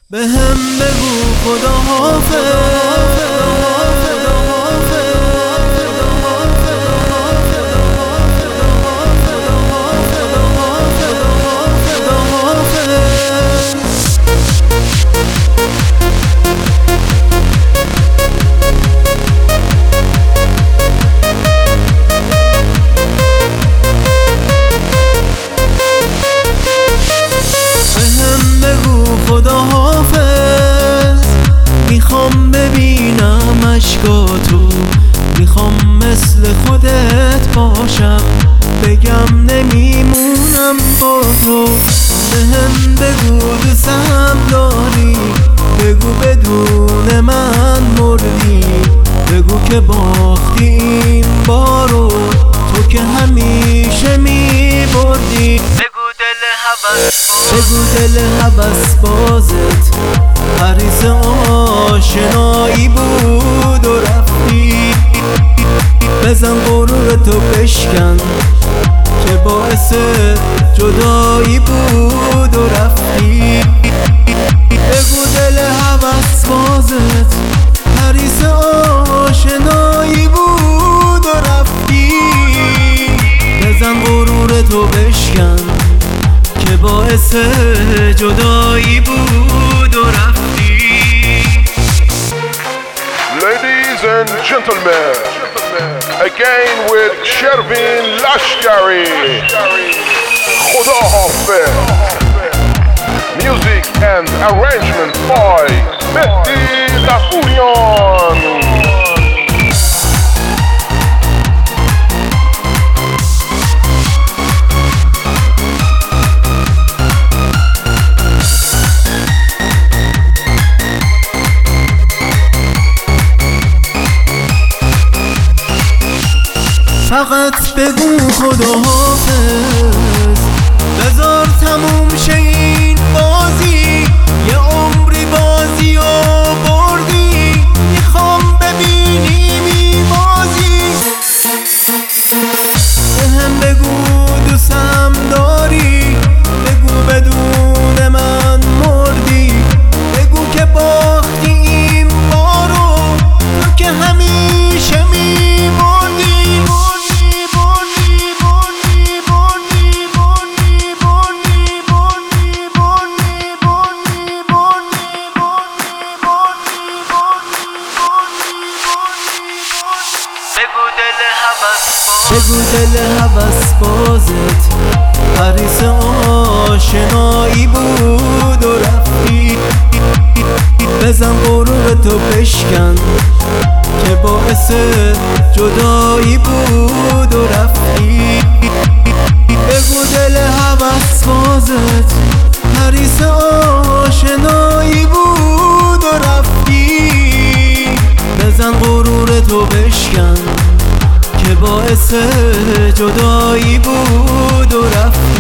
بهم بگو خداحافظ. خداحافظ، میخوام ببینم اشکاتو، میخوام مثل خودت باشم، بگم نمیمونم با تو. بهم بگو دوستم داری، بگو بدون من مردی، بگو که باختی این بارو، تو که همیشه میبردی. بگو دل هوس بازت حریص آشنایی بود و رفتی. بزن غرورتو بشکن که باعث جدایی بود و رفتی. بگو دل هوس بازت حریص آشنایی بود و رفتی. بزن غرورتو بشکن که باعث جدایی بود و رفتی. Ladies and gentlemen, again with Shervin Lashkari. خداحافظ. Music and arrangement by Mehdi Lafouyan. فقط بگو خداحافظ، بذار تموم شه این بازی، یه عمری بازی و بردی، میخوام ببینیم این بازی. بهم بگو دوستم داری، بگو بدون من مردی، بگو که باختی این بارو، تو که همیشه میبردی. بگو دل هوس بازت حریص آشنایی بود و رفتی. بزن غرورتو بشکن که باعث جدایی بود و رفتی. بگو دل هوس بازت حریص آشنایی بود و رفتی. بزن غرورتو بشکن که باعث جدایی بود و رفتی.